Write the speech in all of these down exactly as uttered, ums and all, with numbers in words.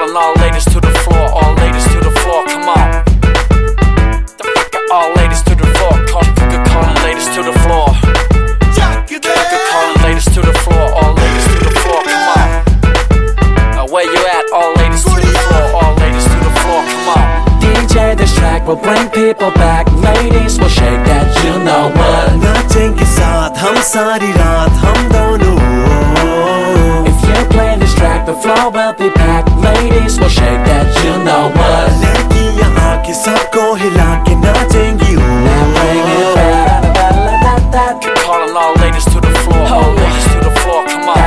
calling all ladies to the floor, all ladies to the floor, come on. The fucking all ladies to the floor, call, fucking calling ladies to the floor. Fucking calling ladies to the floor, all ladies to the floor, come on. Now where you at, all ladies to the floor, all ladies to the floor, come on. D J, this track will bring people back. Ladies will shake that, you know what. नाचेंगे साथ हम सारी रात हम दोनों. If you play this track, the floor will be packed. Ladies will shake that, you know what. लड़कियां आके सबको हिला के नाचेंगी. Now bring it back. Calling all ladies to the floor, all ladies to the floor, come on.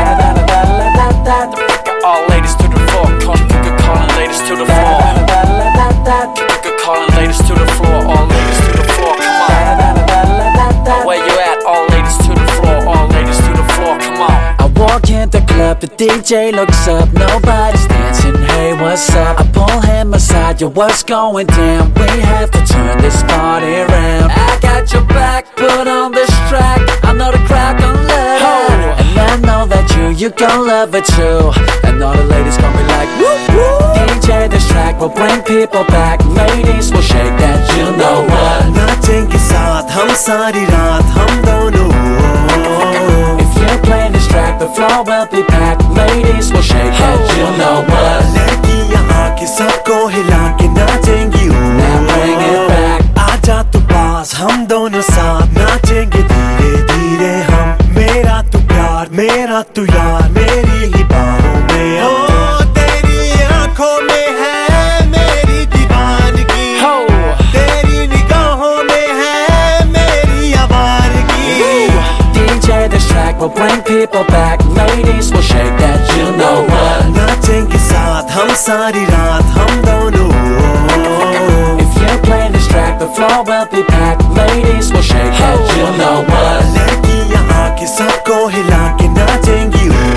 All ladies to the floor, call, fucking calling ladies to the floor. Fucking calling ladies to the floor, all ladies to the floor, come on. Where you at, all ladies to the floor, all ladies to the floor, come on. I walk in the club, the D J looks up, nobody's dancing, hey what's up? I pull him aside, yo what's going down? We have to turn this party around. I got your back, put on this track, I know the crowd gon' love it. And I know that you, you gon' love it too. And all the ladies gon' be like woo woo. D J, this track will bring people back. Ladies will shake that, you know what. नाचेंगे साथ हम सारी रात हम दोनों. If you play this track, the floor will be packed. Ladies will shake that, you know what. लड़कियां आके सबको हिला के नाचेंगी. Now bring it back. आजा तू पास हम दोनों साथ नाचेंगे धीरे धीरे हम. मेरा तू प्यार मेरा तू यार मेरी ही बाहों में. ओ तेरी आंखों में है मेरी दीवानगी. तेरी निगाहों में है मेरी आवारगी. D J, this track will bring people back. Ladies will shake that, you know what. नाचेंगे साथ हम सारी रात हम दोनों. If you play this track, the floor will be packed. Ladies will shake that, you know what. लड़कियां आके सबको हिला के नाचेंगी.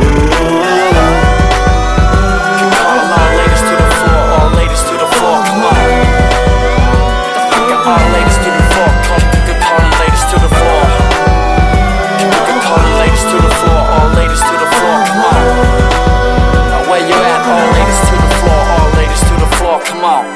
Calling all ladies to the floor, all ladies to the floor, come on. Fucking all ladies to the floor, call, fucking calling ladies to the floor. Fucking calling ladies to the floor, all ladies to the floor, come on. Now where you at, all ladies to the floor, all ladies to the floor, come on.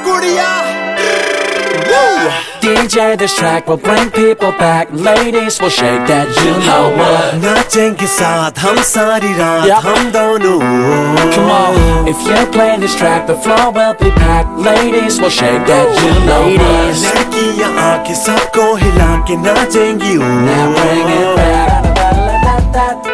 D J, this track will bring people back. Ladies will shake that, you know what. नाचेंगे साथ हम सारी रात Yeah. हम दोनों. Come on. If you play this track, the floor will be packed. Ladies will shake that, you know what. लड़कियां आके सबको हिला के नाचेंगी. Now bring it back.